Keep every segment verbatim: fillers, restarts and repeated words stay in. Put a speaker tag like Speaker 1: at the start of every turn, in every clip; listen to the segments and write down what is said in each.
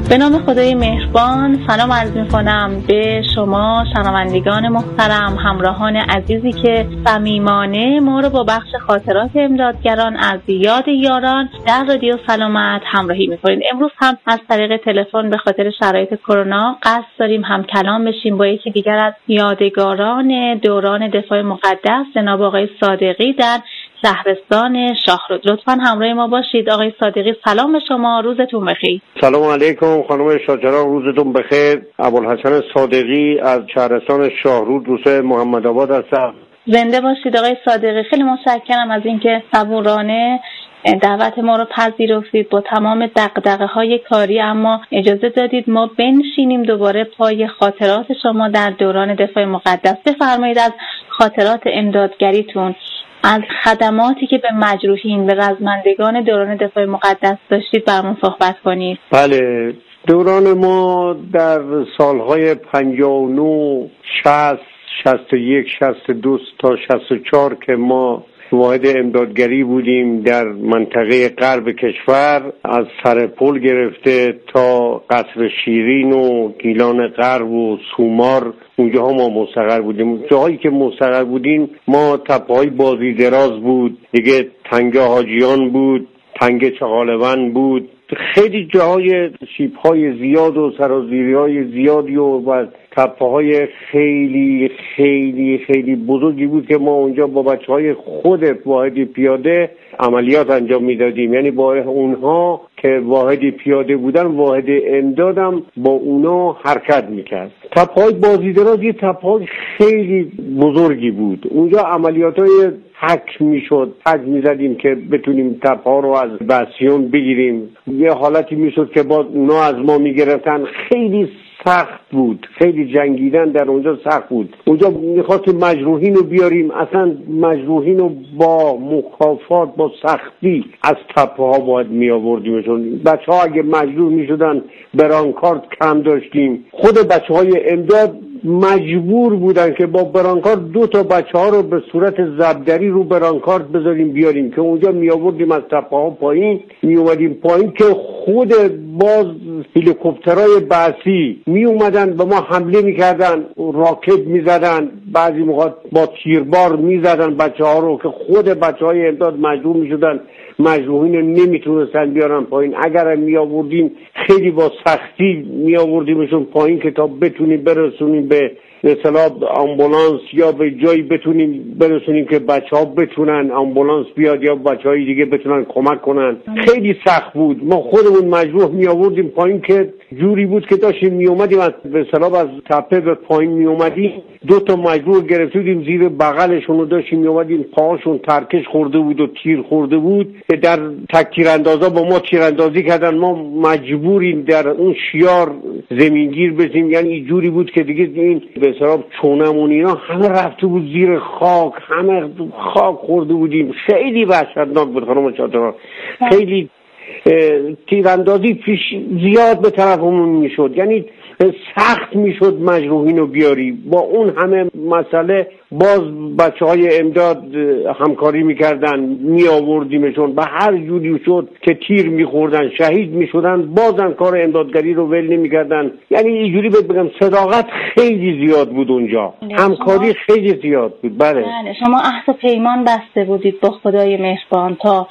Speaker 1: به نام خدای مهربان سلام عرض می‌کنم به شما شنوندگان محترم، همراهان عزیزی که صمیمانه ما رو با بخش خاطرات امدادگران از یاد یاران در رادیو سلامت همراهی می‌کنید. امروز هم از طریق تلفن به خاطر شرایط کرونا قصد داریم هم کلام بشیم با یکی دیگر از یادگاران دوران دفاع مقدس، جناب آقای صادقی در شهرستان شاهرود. لطفاً همراه ما باشید. آقای صادقی سلام به شما، روزتون بخیر.
Speaker 2: سلام علیکم خانم شاکران، روزتون بخیر. ابوالحسن صادقی از شهرستان شاهرود روستای محمد آباد هستم.
Speaker 1: زنده باشید آقای صادقی. خیلی متشکرم از اینکه صبورانه دعوت ما رو پذیرفتید. با تمام دغدغه‌های کاری اما اجازه دادید ما بنشینیم دوباره پای خاطرات شما در دوران دفاع مقدس. بفرمایید از خاطرات امدادگریتون، از خدماتی که به مجروحین، به رزمندگان دوران دفاع مقدس داشتید برامون صحبت کنید.
Speaker 2: بله، دوران ما در سالهای پنجاه و نه، شصت، شصت و یک، شصت و دو تا شصت و چهار که ما واحد امدادگری بودیم در منطقه غرب کشور، از سرپل گرفته تا قصر شیرین و گیلان غرب و سومار، اونجاها ما مستقر بودیم. جاهایی که مستقر بودیم ما تپه‌های بازی دراز بود، دیگه تنگه حاجیان بود، تنگه چغالوند بود، خیلی جاهای شیب‌های زیاد و سرازیری‌های زیادی و تپه‌های خیلی خیلی خیلی بزرگی بود که ما اونجا با بچه‌های خود واحد پیاده عملیات انجام میدادیم. یعنی با اونها که واحد پیاده بودن، واحد امدادم با اونا حرکت میکرد. تپه‌های بازی دراز یه تپه‌های خیلی بزرگی بود. اونجا عملیات‌های حک میشد، حک میزدیم که بتونیم تپه‌ها رو از بسیون بگیریم. یه حالتی میشد که باز اونا از ما میگرفتن. خیلی سخت بود، خیلی جنگیدن در اونجا سخت بود. اونجا میخواستیم مجروحین رو بیاریم، اصلا مجروحین رو با مکافات، با سختی از تپه ها باید می آوردیمشون. بچه ها اگه مجروح میشدن برانکارد کم داشتیم. خود بچه های امداد مجبور بودن که با برانکارد دو تا بچه ها رو به صورت زبدری رو برانکارد بذاریم بیاریم که اونجا می آوردیم از تپه ها پایین، می اومدیم پایین که خود باز هلیکوپترهای بعثی می اومدن به ما حمله می کردن، راکت می زدن، بعضی موقع با تیربار می زدن بچه ها رو که خود بچه های امداد مجبور می شدن مجروحین رو نمی تونستن بیارن پایین. اگر می آوردیم خیلی با سختی می آوردیمشون پایین که تا بتونیم برسونیم به مثلا آمبولانس یا به جایی بتونیم برسونیم که بچه ها بتونن آمبولانس بیاد یا بچه های دیگه بتونن کمک کنن. خیلی سخت بود. ما خودمون مجروح می آوردیم پایین که جوری بود که داشتیم می اومدیم از به اصطلاح از تپه به پایین می اومدیم، دو تا مجروح گرفتیم زیر بغلشون رو داشتیم می اومدیم، پاهاشون ترکش خورده بود و تیر خورده بود. در تک تیراندازا با ما تیراندازی کردن، ما مجبوریم در اون شیار زمینگیر بشیم. یعنی جوری بود که دیگه این به اصطلاح چونمون اینا همه رفته بود زیر خاک، همه خاک خورده بودیم. خیلی وحشتناک بود خانم شاطران. خیلی تیراندازی پیش زیاد به طرفمون میشد، یعنی سخت میشد مجروحین رو بیاری. با اون همه مسئله باز بچه های امداد همکاری میکردن، می آوردیمشون. به هر جوری شد که تیر میخوردن شهید میشدن، بازم کار امدادگری رو ول نمیکردن. یعنی اینجوری بگم صداقت خیلی زیاد بود اونجا، همکاری خیلی زیاد بود. بله
Speaker 1: بله، شما عهد و پیمان بسته بودید با خدای مهربان تا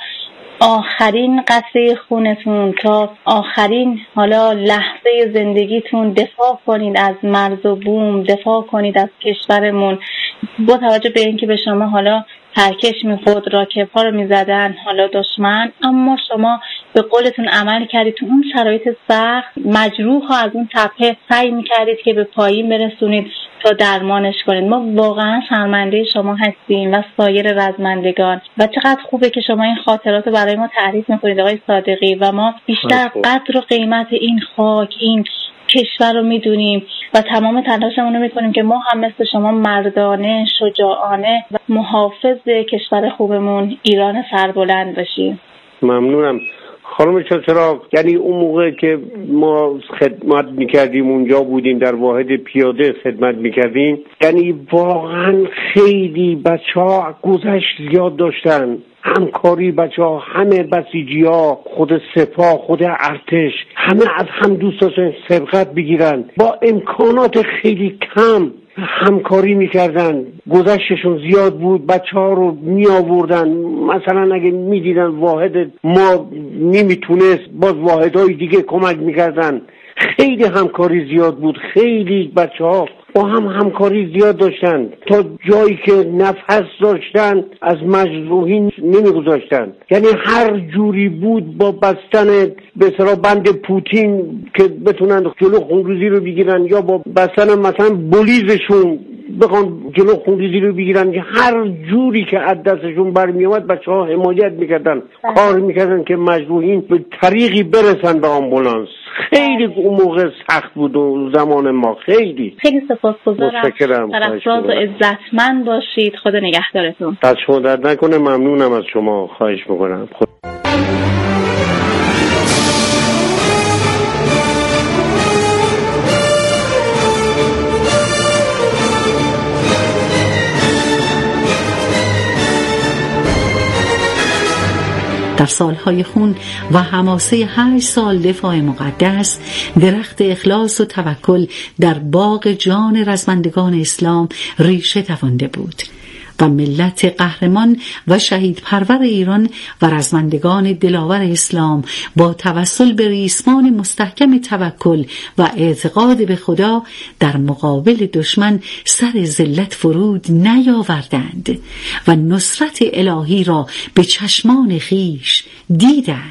Speaker 1: آخرین قطره خونتون، تا آخرین حالا لحظه زندگیتون دفاع کنید از مرز و بوم، دفاع کنید از کشورمون. با توجه به اینکه به شما حالا ترکش می‌خورد، راکت‌ها رو می‌زدن حالا دشمن، اما شما به قولتون عمل کردید. تو اون شرایط سخت مجروح ها از اون تپه سعی می‌کردید که به پایین برسونید تا درمانش کنید. ما واقعا شرمنده شما هستیم و سایر رزمندگان و چقدر خوبه که شما این خاطرات رو برای ما تعریف می‌کنید آقای صادقی و ما بیشتر قدر و قیمت این خاک، این کشور رو میدونیم و تمام تلاشمون رو میکنیم که ما هم مثل شما مردانه، شجاعانه و محافظ کشور خوبمون ایران سربلند باشیم.
Speaker 2: ممنونم خانم چاچراغ، یعنی اون موقع که ما خدمت میکردیم اونجا بودیم، در واحد پیاده خدمت میکردیم، یعنی واقعا خیلی بچه ها گذشت زیاد داشتن، همکاری بچه ها، همه بسیجی ها، خود سپاه، خود ارتش، همه از هم دوست داشتن سبقت بگیرن، با امکانات خیلی کم همکاری میکردن، گذشتشون زیاد بود، بچه ها رو می آوردن. مثلا اگه میدیدن واحد ما نمیتونست، باز واحدهای دیگه کمک میکردن. خیلی همکاری زیاد بود، خیلی بچه ها با هم همکاری زیاد داشتن، تا جایی که نفس داشتن از مجروحین نمیگذاشتن. یعنی هر جوری بود با بستن به اصطلاح بند پوتین که بتونن جلو خونریزی رو بگیرن، یا با بستن مثلا بولیزشون بخوان جلو خونریزی رو بگیرن، هر جوری که از دستشون برمی اومد بچه ها حمایت میکردن، کار میکردن که مجروحین به طریقی برسن به آمبولانس. خیلی اون موقع سخت بود و زمان ما خیلی
Speaker 1: خیلی سپاسگزارم. سرافراز و عزتمند باشید. خدا نگهدارتون.
Speaker 2: دست شما درد نکنه. ممنونم از شما. خواهش میکنم. خود...
Speaker 3: در سالهای خون و حماسه هشت سال دفاع مقدس، درخت اخلاص و توکل در باغ جان رزمندگان اسلام ریشه دوانده بود و ملت قهرمان و شهید پرور ایران و رزمندگان دلاور اسلام با توسل به ریسمان مستحکم توکل و اعتقاد به خدا در مقابل دشمن سر ذلت فرود نیاوردند و نصرت الهی را به چشمان خیش دیدند.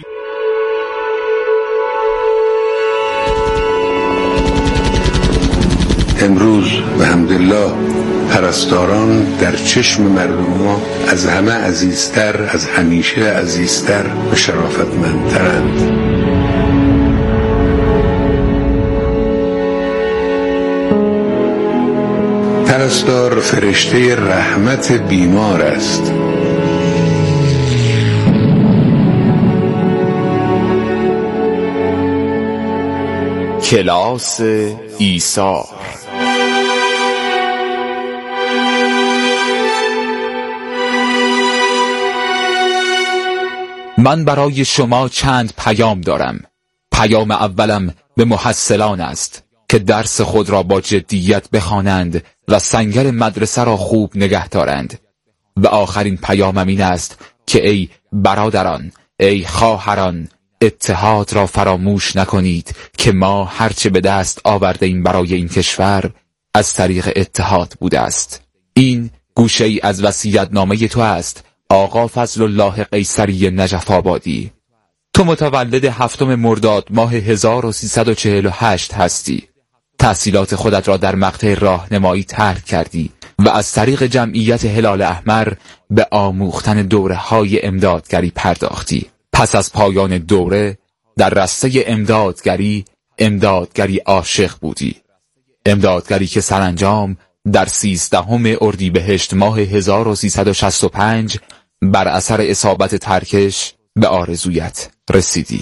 Speaker 4: امروز به حمدالله پرستاران در چشم مردم ما از همه عزیزتر، از همیشه عزیزتر و شرافتمندترند. پرستار فرشته رحمت بیمار است.
Speaker 5: کلاس ایثار. من برای شما چند پیام دارم. پیام اولم به محصلان است که درس خود را با جدیت بخوانند و سنگر مدرسه را خوب نگه دارند. و آخرین پیامم این است که ای برادران، ای خواهران، اتحاد را فراموش نکنید که ما هرچه به دست آورده ایم برای این کشور از طریق اتحاد بوده است. این گوشه ای از وصیت‌نامه تو است آقا فضل الله قیصری نجف آبادی. تو متولد هفتم مرداد ماه هزار و سیصد و چهل و هشت هستی. تحصیلات خودت را در مقطع راهنمایی ترک کردی و از طریق جمعیت هلال احمر به آموختن دوره‌های امدادگری پرداختی. پس از پایان دوره در رسته امدادگری امدادگری عاشق بودی. امدادگری که سرانجام در سیزدهم اردیبهشت ماه هزار و سیصد و شصت و پنج بر اثر اصابت ترکش به آرزویت رسیدی.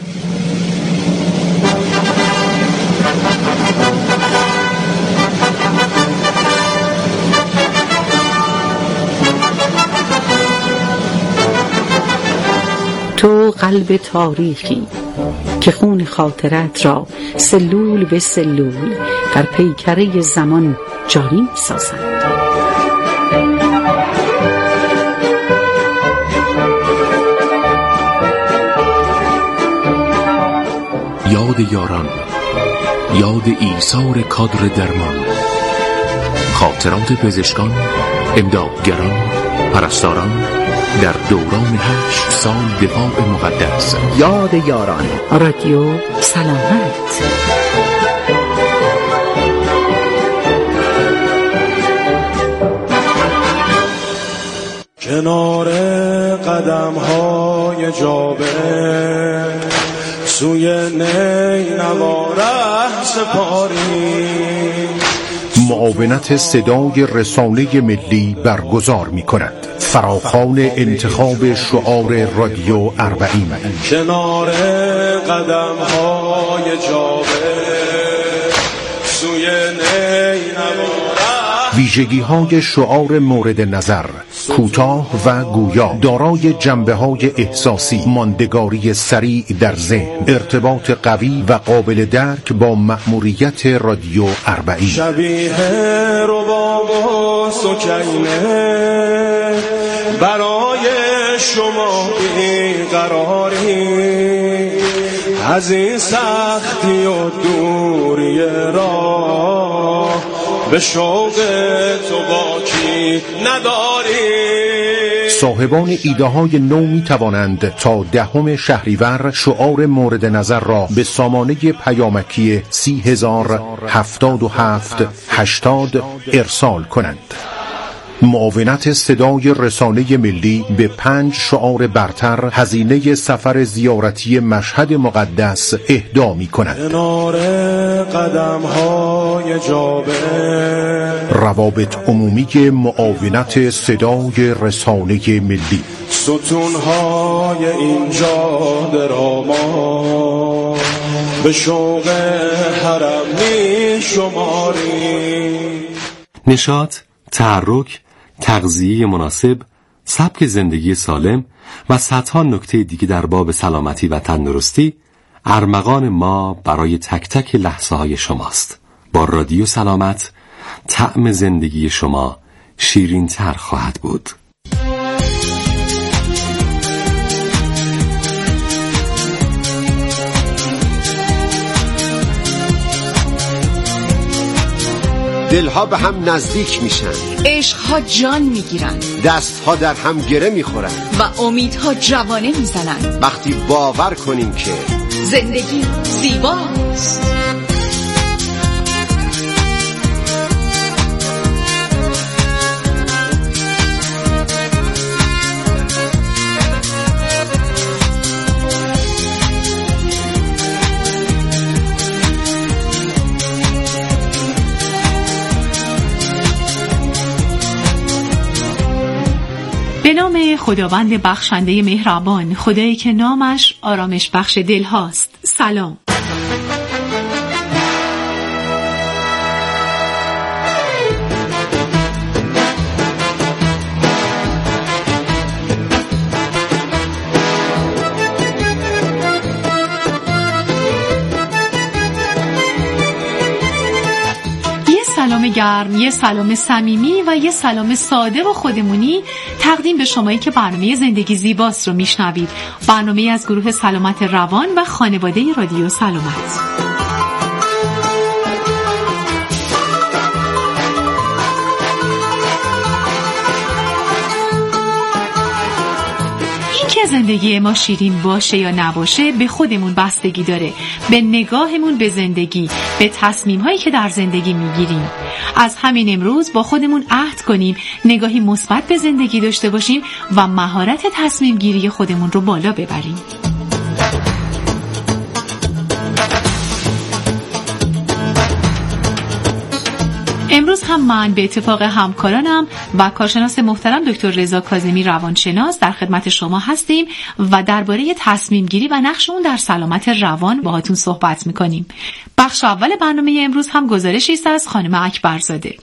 Speaker 3: تو قلب تاریخی که خون خاطرت را سلول به سلول در پیکره زمان جاری سازند.
Speaker 6: یاد یاران، یاد ایثار کادر درمان، خاطرات پزشکان، امدادگران، پرستاران در دوران هشت سال دفاع مقدس.
Speaker 3: یاد یاران. رادیو سلامت.
Speaker 7: کنار قدم های جابر سوی نی نواره سپاری،
Speaker 6: معاونت صدای رسانه ملی برگزار می کند. فراخوان انتخاب شعار رادیو اربعین.
Speaker 7: کنار قدم های جاوه سوی نینوا.
Speaker 6: ویژگی های شعار مورد نظر: کوتاه و گویا، دارای جنبه های احساسی، ماندگاری سریع در ذهن، ارتباط قوی و قابل درک با مأموریت رادیو اربعین.
Speaker 7: شبیه رباب و سکینه برای شما بیقراری، از این سختی و دوری راه به شوق تو باکی نداری.
Speaker 6: صاحبان ایده های نو می توانند تا دهم شهریور شعار مورد نظر را به سامانه پیامکی سی هزار هفتاد و هفت هشتاد ارسال کنند. معاونت صدای رسانه ملی به پنج شعار برتر هزینه سفر زیارتی مشهد مقدس اهدا می کند.
Speaker 7: کنار قدم های جابه.
Speaker 6: روابط عمومی معاونت صدای رسانه ملی.
Speaker 7: ستون های اینجا دراما به شوق حرم می شماری.
Speaker 8: نشاط، تحرک، تغذیه مناسب، سبک زندگی سالم و صدها نکته دیگه در باب سلامتی و تندرستی ارمغان ما برای تک تک لحظه های شماست. با رادیو سلامت طعم زندگی شما شیرین تر خواهد بود.
Speaker 9: دلها به هم نزدیک میشن،
Speaker 10: عشقها جان میگیرن،
Speaker 9: دستها در هم گره میخورن
Speaker 10: و امیدها جوانه میزنن.
Speaker 9: وقتی باور کنیم که
Speaker 10: زندگی زیباست.
Speaker 3: به نام خداوند بخشنده مهربان، خدایی که نامش آرامش بخش دل هاست. سلام. سلام گرم، یه سلام صمیمی و یه سلام ساده و خودمونی تقدیم به شمایی که برنامه زندگی زیباست رو میشنوید. برنامه از گروه سلامت روان و خانواده رادیو سلامت. که زندگی ما شیرین باشه یا نباشه به خودمون بستگی داره، به نگاهمون به زندگی، به تصمیم‌هایی که در زندگی میگیریم. از همین امروز با خودمون عهد کنیم نگاهی مثبت به زندگی داشته باشیم و مهارت تصمیم گیری خودمون رو بالا ببریم. امروز هم من به اتفاق همکارانم و کارشناس محترم دکتر رضا کاظمی روانشناس در خدمت شما هستیم و درباره تصمیم گیری و نقش اون در سلامت روان باهاتون صحبت میکنیم. بخش اول برنامه امروز هم گزارشی است از خانم اکبرزاده.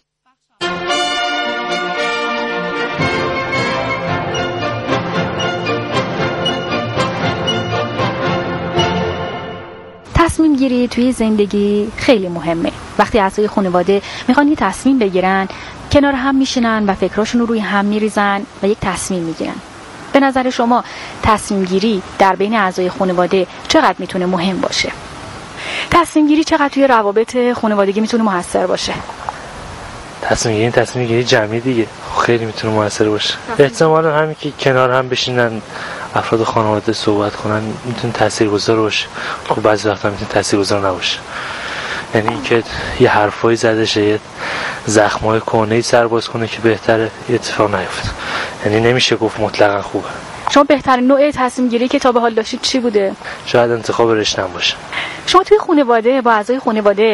Speaker 11: تصمیم گیری توی زندگی خیلی مهمه. وقتی اعضای خانواده میخوان یه تصمیم بگیرن، کنار هم میشینن و فکراشون رو روی هم میریزن و یک تصمیم میگیرن. به نظر شما تصمیم گیری در بین اعضای خانواده چقدر میتونه مهم باشه؟ تصمیم گیری چقدر توی روابط خانوادگی میتونه موثر باشه؟
Speaker 12: تصمیم گیری تصمیم گیری جمعی دیگه خیلی میتونه موثر باشه. احتمالاً همین که کنار هم بشینن افراد خانواده صحبت کنن میتونه تاثیرگذار باشه. خب بعضی وقتا میتونه تاثیرگذار نباشه. یعنی اینکه یه حرفایی زده شه، یه زخمای کهنه‌ای سر باز کنه که بهتره اتفاق نیفته. یعنی نمیشه گفت مطلقاً خوبه.
Speaker 11: شما بهترین نوع تصمیم گیری که تا به حال داشتید چی بوده؟
Speaker 12: شاید انتخاب رشته‌ام باشه.
Speaker 11: شما توی خانواده با اعضای خانواده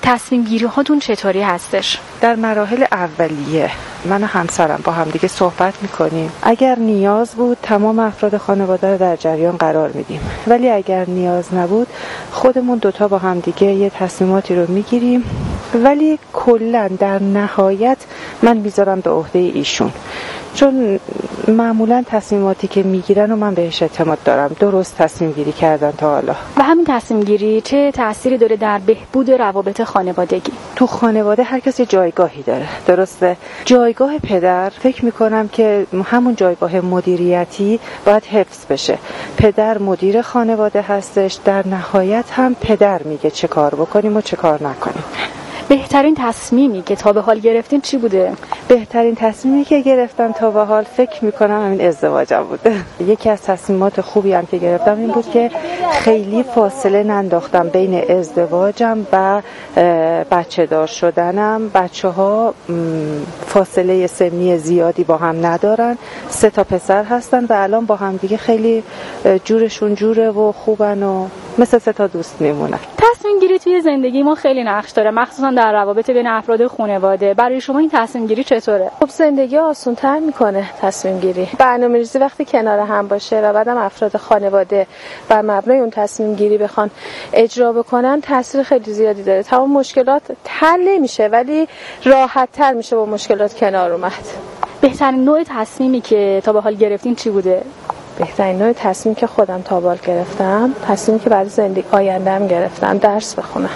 Speaker 11: تصمیم گیری هاتون چطوری هستش؟
Speaker 13: در مراحل اولیه من و همسرم با همدیگه صحبت میکنیم. اگر نیاز بود تمام افراد خانواده رو در جریان قرار میدیم، ولی اگر نیاز نبود خودمون دوتا با همدیگه یه تصمیماتی رو میگیریم، ولی کلا در نهایت من میذارم به عهده ایشون، چون معمولا تصمیماتی که میگیرن و من بهش اعتماد دارم، درست تصمیم گیری کردن تا حالا.
Speaker 11: و همین تصمیم گیری چه تأثیری داره در بهبود روابط خانوادگی؟
Speaker 13: تو خانواده هر کسی جایگاهی داره، درسته؟ جایگاه پدر فکر میکنم که همون جایگاه مدیریتی باید حفظ بشه. پدر مدیر خانواده هستش، در نهایت هم پدر میگه چه کار بکنیم و چه کار نکنیم.
Speaker 11: بهترین تصمیمی که تا به حال گرفتین چی بوده؟
Speaker 13: بهترین تصمیمی که گرفتم تا به حال فکر میکنم همین ازدواجم بوده. یکی از تصمیمات خوبی هم که گرفتم این بود که خیلی فاصله ننداختم بین ازدواجم و بچه دار شدنم. بچه ها فاصله سنی زیادی با هم ندارن، سه تا پسر هستن و الان با هم دیگه خیلی جورشون جوره و خوبن و مثل سه تا دوست میمونن.
Speaker 11: تصمیم گیری توی زندگی ما خیلی نقش داره، مخصوصا در روابط بین افراد خانواده. برای شما این تصمیم گیری چطوره؟
Speaker 14: خب زندگی آسان‌تر میکنه تصمیم گیری. برنامه‌ریزی وقتی کنار هم باشه و بعدم افراد خانواده بر مبنای اون تصمیم گیری بخوان اجرا بکنن، تاثیر خیلی زیادی داره. تمام مشکلات حل نمیشه ولی راحت‌تر میشه با مشکلات کنار اومد.
Speaker 11: بهترین نوع تصمیمی که تا به حال گرفتین چی بوده؟
Speaker 14: بهترین نوع تصمیم که خودم تا به حال گرفتم، تصمیمی که برای زندگی آینده‌ام گرفتم، درس بخونم.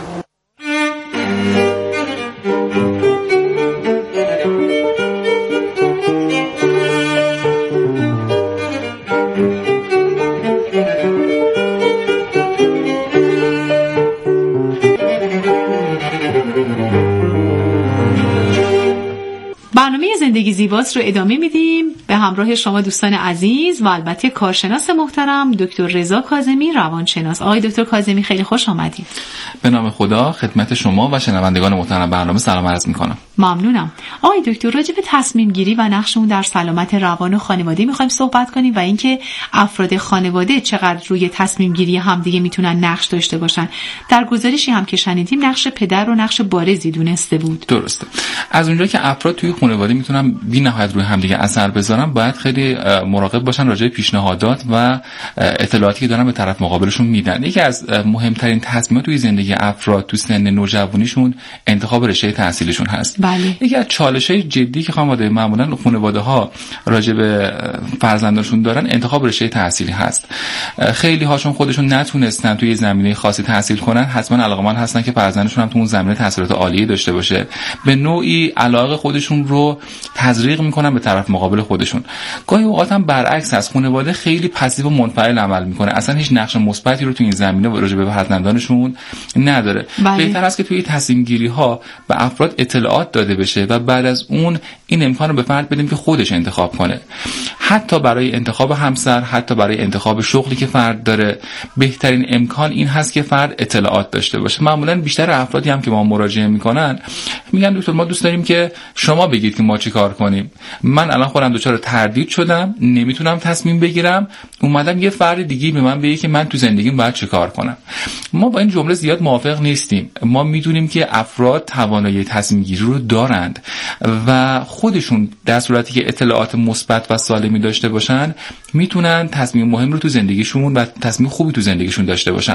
Speaker 3: برنامه زندگی زیباست رو ادامه میدیم به همراه شما دوستان عزیز و البته کارشناس محترم دکتر رضا کاظمی، روانشناس. آقای دکتر کاظمی خیلی خوش آمدید.
Speaker 5: به نام خدا خدمت شما و شنوندگان محترم برنامه سلام عرض میکنم.
Speaker 3: ممنونم. آقای دکتر راجع به تصمیم گیری و نقش اون در سلامت روان و خانواده میخوایم صحبت کنیم و اینکه افراد خانواده چقدر روی تصمیم گیری همدیگه میتونن نقش داشته باشن. در گزارشی هم که شنیدیم نقش پدر رو نقش بارزی دونسته بود.
Speaker 5: درسته. از اونجا که افراد توی خانواده میتونن بی‌نهایت روی همدیگه اثر بذارن، باید خیلی مراقب باشن راجع به پیشنهادات و اطلاعاتی که دارن به طرف مقابلشون میدن. یکی از مهمترین تصمیمات توی زندگی افراد تو سن نوجوانیشون انتخاب رشته تحصیلیشون هست.
Speaker 3: بله.
Speaker 5: یکی از چالش‌های جدی که خانواده معمولاً خانواده‌ها راجع به فرزندانشون دارن انتخاب رشته تحصیلی هست. خیلی هاشون خودشون نتونستن توی زمینه خاصی تحصیل کنن، حتما علاقه‌مند هستن که فرزندشون هم تو اون زمینه تحصیلات عالیه داشته باشه. به نوعی علاقه خودشون رو تزریق میکنن به طرف مقابل خودشون. گاهی اوقات هم برعکس هست، خانواده خیلی پسیو و منفعل عمل میکنه، اصلا هیچ نقش مثبتی رو تو این زمینه راجع به فرزندانشون نداره.
Speaker 3: بله.
Speaker 5: بهتر است که توی تصمیم گیری ها به افراد اطلاعات داده بشه و بعد از اون این امکان رو به فرد بدیم که خودش انتخاب کنه. حتی برای انتخاب همسر، حتی برای انتخاب شغلی که فرد داره، بهترین امکان این هست که فرد اطلاعات داشته باشه. معمولا بیشتر افرادی هم که ما مراجعه میکنن میگن دکتر ما دوست داریم که شما بگید که ما چی کار کنیم. من الان خودم دچار تردید شدم، نمیتونم تصمیم بگیرم، اومدم یه فرد دیگه به من بگه که من تو زندگیم باید چه کار کنم. ما با این جمله زیاد موافق نیستیم. ما میدونیم که افراد توانایی تصمیم گیری رو دارند و خودشون در صورتی که اطلاعات مثبت و سالمی داشته باشن میتونن تصمیم مهم رو تو زندگیشون و تصمیم خوبی تو زندگیشون داشته باشن.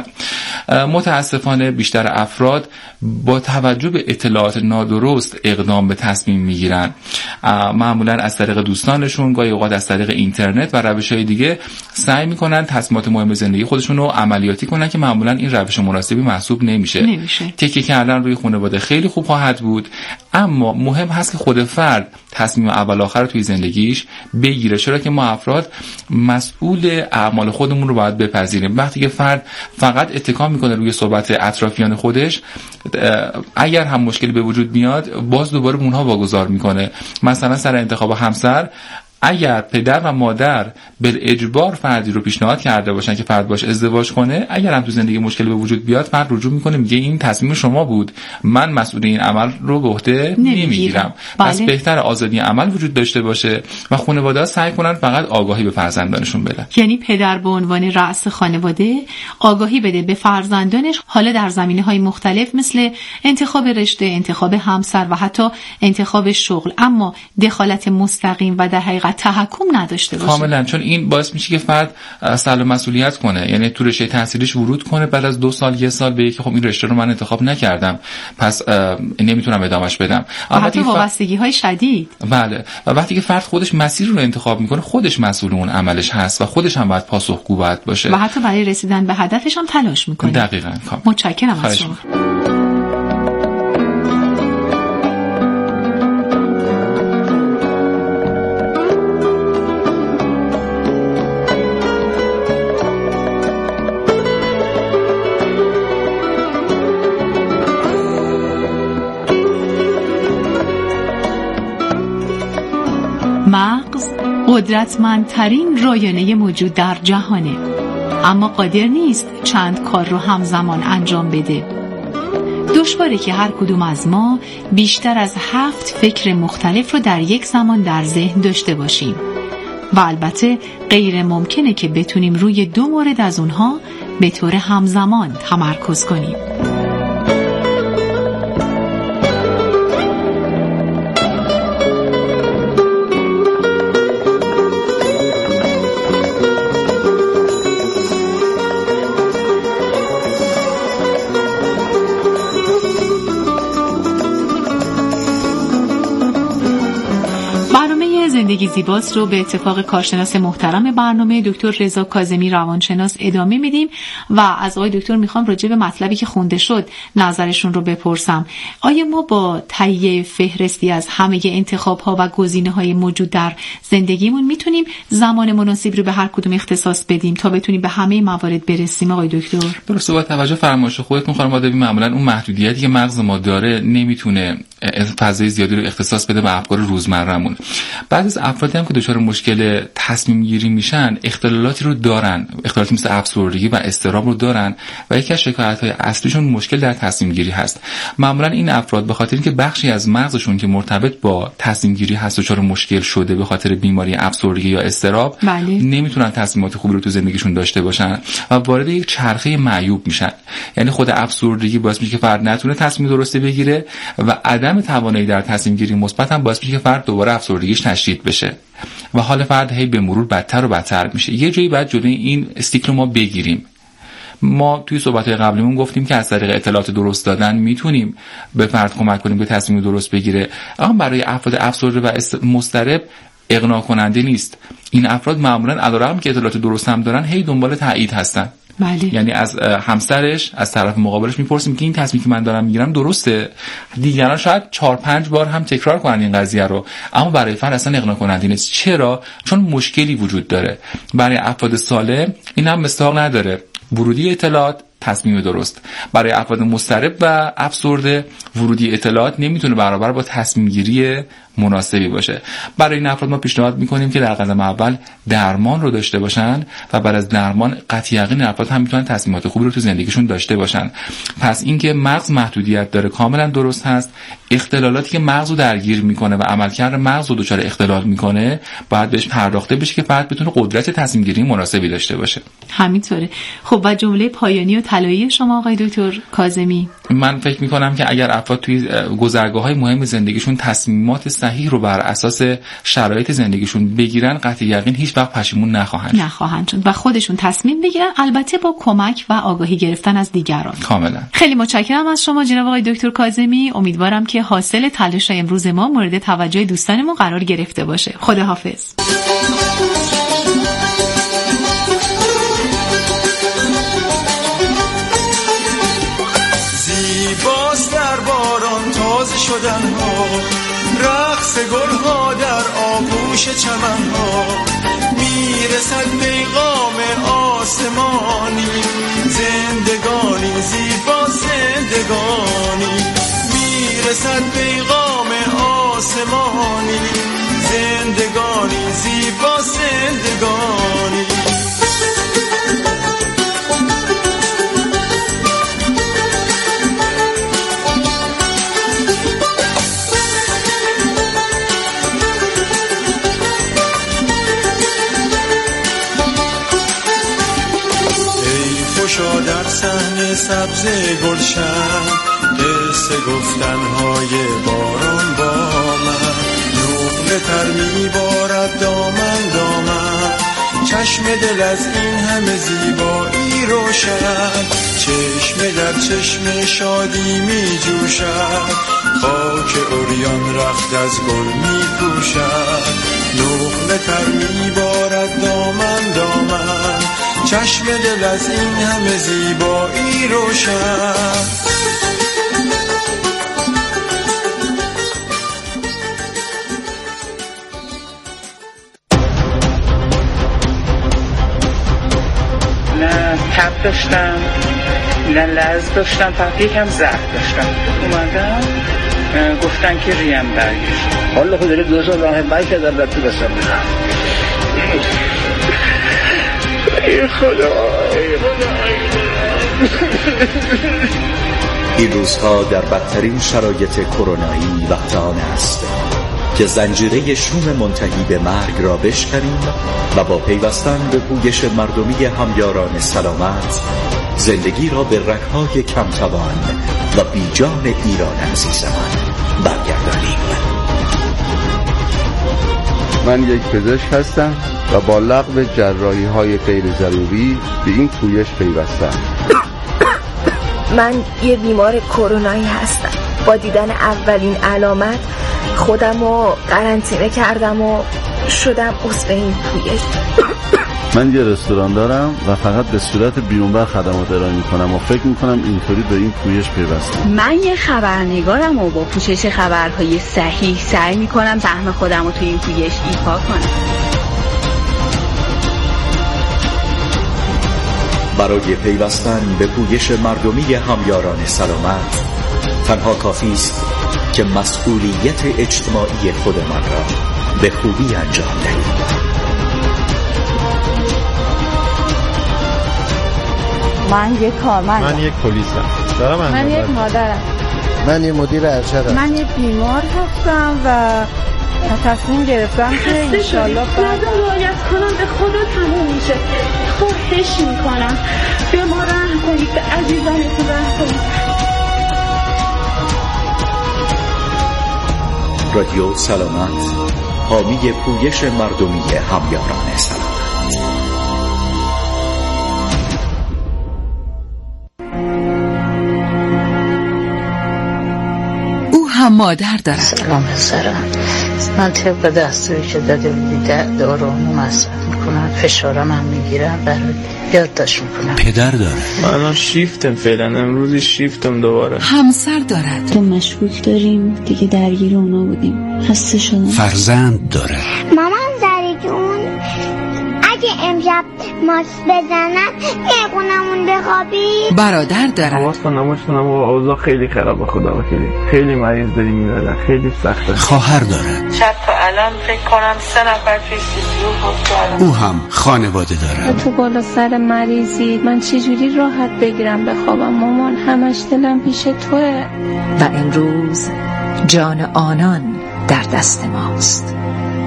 Speaker 5: متاسفانه بیشتر افراد با توجه به اطلاعات نادرست اقدام به تصمیم میگیرن، معمولا از طریق دوستانشون، گاهی اوقات از طریق اینترنت و روش‌های دیگه سعی میکنن تصمیمات مهم زندگی خودشون رو عملیاتی کنن که معمولا این روش مناسبی محسوب نمیشه.
Speaker 3: نمیشه.
Speaker 5: تکیه کردن روی خانواده خیلی خوب خواهد بود، اما مهم هست که خود فرد تصمیم اول آخر رو توی زندگیش بگیره، چرا که ما افراد مسئول اعمال خودمون رو باید بپذیریم. وقتی که فرد فقط اتکا میکنه روی صحبت اطرافیان خودش، اگر هم مشکلی به وجود میاد باز دوباره اونها واگذار میکنه. مثلا سر انتخاب همسر اگر پدر و مادر به اجبار فردی رو پیشنهاد کرده باشن که فرد باش ازدواج کنه، اگر هم تو زندگی مشکل به وجود بیاد، فرد رجوع میکنه میگه این تصمیم شما بود، من مسئول این عمل رو به عهده نمیگیرم. پس بله. بهتر آزادی عمل وجود داشته باشه و خانواده‌ها سعی کنن فقط آگاهی به فرزندانشون بدن.
Speaker 3: یعنی پدر به عنوان رأس خانواده آگاهی بده به فرزندانش، حالا در زمینه‌های مختلف مثل انتخاب رشته، انتخاب همسر و حتی انتخاب شغل، اما دخالت مستقیم و در حقیقت تحکم نداشته باشه.
Speaker 5: کاملا، چون این باعث میشه که فرد سلب مسئولیت کنه، یعنی تو رشته تحصیلیش ورود کنه، بعد از دو سال یه سال بگه که خب این رشته رو من انتخاب نکردم پس نمیتونم ادامهش بدم.
Speaker 3: حتی وابستگی‌های شدید.
Speaker 5: بله، و وقتی که فرد خودش مسیر رو انتخاب میکنه، خودش مسئول اون عملش هست و خودش هم باید پاسخگو باید باشه
Speaker 3: و حتی برای رسیدن به هدفش هم تلاش میکنه.
Speaker 5: دقیقاً.
Speaker 3: متشکرم از شما. مغز قدرتمندترین رایانه موجود در جهانه، اما قادر نیست چند کار رو همزمان انجام بده. دشواره که هر کدوم از ما بیشتر از هفت فکر مختلف رو در یک زمان در ذهن داشته باشیم و البته غیر ممکنه که بتونیم روی دو مورد از اونها به طور همزمان تمرکز کنیم. زندگی زیباست رو به اتفاق کارشناس محترم برنامه دکتر رضا کاظمی روانشناس ادامه میدیم و از آقای دکتر میخوام راجع به مطلبی که خونده شد نظرشون رو بپرسم. آیا ما با تهیه فهرستی از همه انتخاب‌ها و گزینه‌های موجود در زندگیمون میتونیم زمان مناسب رو به هر کدوم اختصاص بدیم تا بتونیم به همه موارد برسیم؟ آقای دکتر
Speaker 5: درسته، با توجه فرمایش خودتون خانم آدمی، معمولا اون محدودیتی که مغز ما داره نمیتونه فضای زیادی رو اختصاص بده به افکار روزمرهمون. بعضی از افرادی هم که دچار مشکل تصمیم گیری میشن اختلالاتی رو دارن، اختلالاتی مثل افسردگی و اضطراب رو دارن و یکی از شکایت‌های اصلیشون مشکل در تصمیم گیری هست. معمولا این افراد به خاطر اینکه بخشی از مغزشون که مرتبط با تصمیم گیری هست دچار مشکل شده به خاطر بیماری افسردگی یا اضطراب،
Speaker 3: بله.
Speaker 5: نمیتونن تصمیمات خوبی رو تو زندگیشون داشته باشن و وارد یک چرخه معیوب میشن. یعنی خود افسردگی باعث میشه که فرد نتونه تصمیم درستی بگیره و عدم توانایی در تصمیم گیری مثبت هم باعث میشه که فرد دوباره افسردگیش تشدید بشه و حال فرد هی به مرور بدتر و بدتر میشه. یه جایی بعد جلوی این استیک رو ما بگیریم. ما توی صحبت‌های قبلیمون گفتیم که از طریق اطلاعات درست دادن میتونیم به فرد کمک کنیم که تصمیم درست بگیره، اما برای افراد افسرده و مضطرب اقناع کننده نیست. این افراد معمولاً علیرغم که اطلاعات درست هم دارن هی دنبال تایید هستن.
Speaker 3: بله.
Speaker 5: یعنی از همسرش، از طرف مقابلش میپرسیم که این تصمیمی که من دارم میگیرم درسته؟ دیگران شاید چهار پنج بار هم تکرار کنن این قضیه رو، اما برای فرد اصلا اقناع کننده نیست. چرا؟ چون مشکلی وجود داره. برای افراد سالم این هم مستحق نداره. ورودی اطلاعات تصمیم درست. برای افراد مضطرب و افسرده ورودی اطلاعات نمیتونه برابر با تصمیم گیری مناسبی باشه. برای این افراد ما پیشنهاد میکنیم که در قدم اول درمان رو داشته باشن و بعد از درمان قطعی یقین افراد هم میتونن تصمیمات خوبی رو تو زندگیشون داشته باشن. پس اینکه مغز محدودیت داره کاملا درست هست. اختلالاتی که مغز رو درگیر میکنه و عملکرد مغز رو دچار اختلال میکنه باید بهش پرداخته بشه که فرد بتونه قدرت تصمیم گیری مناسبی داشته باشه.
Speaker 3: همینطوره. خب و جمله پایانی و طلایی شما آقای دکتر کاظمی؟
Speaker 5: من فکر میکنم که اگر افراد توی گذرگاه‌های مهم زندگیشون تصمیمات صحیح رو بر اساس شرایط زندگیشون بگیرن قطعی یقین هیچ وقت پشیمون نخواهند
Speaker 3: نخواهند شد و خودشون تصمیم بگیرن، البته با کمک و آگاهی گرفتن از دیگران.
Speaker 5: کاملا.
Speaker 3: خیلی متشکرم از شما جناب آقای دکتر کاظمی. امیدوارم که حاصل تلاش امروز ما مورد توجه دوستانمون قرار گرفته باشه. خداحافظ.
Speaker 7: زیباست در باران تازه شدن ها، رقص گل ها در آغوش چمن ها، میرسد پیغام آسمانی، زندگانی زیبا زندگانی، میرسد پیغام آسمانی، زندگانی زیبا صحن سبز گلشن، قصه گفتنهای باران با من، نقل تر میبارد دامن دامن، چشم دل از این همه زیبایی روشن، چشم در چشم شادی می جوشد، خاک عریان رخت از گل می پوشد، نقل تر می بارد دامن دامن، چشم دل از این همه زیبایی روشن.
Speaker 15: نه تب داشتم، نه لرز داشتم، فقط یکم زخم داشتم. اومدم گفتن که ریم برگشت.
Speaker 16: حالا خود دارید دوزار راه بایی که در رفتی بستم بزن.
Speaker 15: ای خدا، ای خدا، ای خدا.
Speaker 17: این روزها در بدترین شرایط کرونایی وقت آن است که زنجیره شوم منتهی به مرگ را بشکنیم و با پیوستن به پویش مردمی همیاران سلامت زندگی را به رگ‌های کمتوان و بیجان ایران عزیزمان برگردانیم.
Speaker 18: من یک پزشک هستم و با لغو جراحی های غیر ضروری به این پویش پیوستم.
Speaker 19: من یه بیمار کرونایی هستم. با دیدن اولین علامت خودم رو قرنطینه کردم و شدم عضو این پویش.
Speaker 18: من یه رستوران دارم و فقط به صورت بیرونبر خدمات ارائه میکنم و فکر میکنم اینطوری به این پویش پیوستم.
Speaker 20: من یه خبرنگارم و با پوشش خبرهای صحیح سعی میکنم سهم خودم رو توی این پویش ایفا کنم.
Speaker 17: برای پیوستن به پویش مردمی همیاران سلامت تنها کافی است که مسئولیت اجتماعی خودمان را به خوبی انجام دهیم.
Speaker 21: من یک کارمندم.
Speaker 22: من یک پلیسم. دارم
Speaker 21: من یک مادرم.
Speaker 22: من یک مدیر ارشدم.
Speaker 21: من یک بیمار هستم و تصمیم گرفتم که انشالله
Speaker 1: بعد رعایت کنم به خدا تموم میشه. خواهش میکنم به ما رحم کنید، به عزیزانتون رحم کنید.
Speaker 17: رادیو سلامت، حامی پویش مردمی همیاران سلامت.
Speaker 10: او هم مادر دارد.
Speaker 23: سلام سرم. من طبق دستوری که داده بودی داروامو مصرف میکنم، فشارم هم میگیرم، برای یادداشت میکنم.
Speaker 24: پدر داره.
Speaker 25: من الان شیفتم، فعلا امروزی شیفتم دوباره.
Speaker 10: همسر دارد.
Speaker 26: تو مشکوک داریم دیگه، درگیر اونا بودیم، خسته شدم.
Speaker 24: فرزند داره.
Speaker 27: مامان زری جون اگه امشب ماس بزنن نگونمون بخوابی.
Speaker 10: برادر دارد.
Speaker 25: آواز کنم آواز کنم و اوضاع خیلی خرابه، خدا وکیلی خیلی مریض داری میدادن، خیلی سخته.
Speaker 24: خواهر داره.
Speaker 28: شاید تا الان فکر کنم سه نفر توی سیسیو فوت.
Speaker 24: او هم خانواده داره.
Speaker 29: تو بالا سر مریضی من چجوری راحت بگیرم بخوابم مامان؟ همش دلم پیش توه.
Speaker 10: و امروز جان آنان در دست ماست.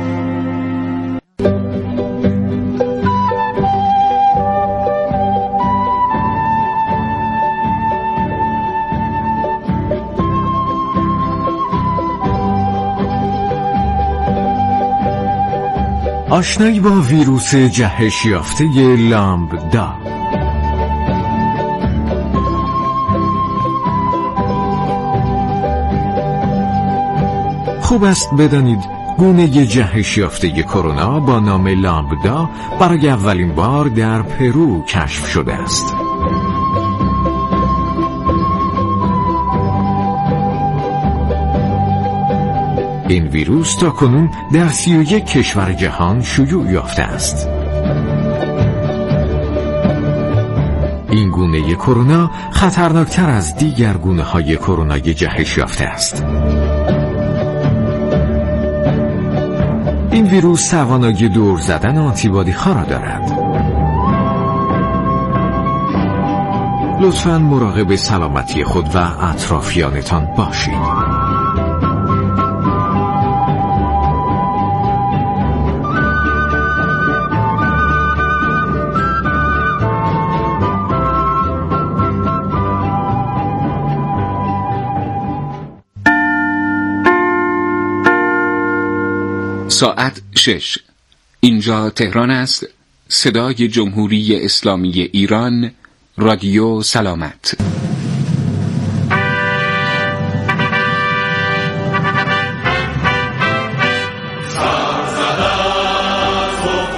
Speaker 6: آشنایی با ویروس جهش یافته لامبدا. خوب است بدانید گونه جهش یافته کرونا با نام لامبدا برای اولین بار در پرو کشف شده است. این ویروس تا کنون در سی و یک کشور جهان شیوع یافته است. این گونه کرونا خطرناکتر از دیگر گونه های کرونای جهش یافته است. این ویروس توانایی دور زدن آنتیبادی ها را دارد. لطفاً مراقب سلامتی خود و اطرافیانتان باشید.
Speaker 2: ساعت شش. اینجا تهران است. صدای جمهوری اسلامی ایران، رادیو سلامت.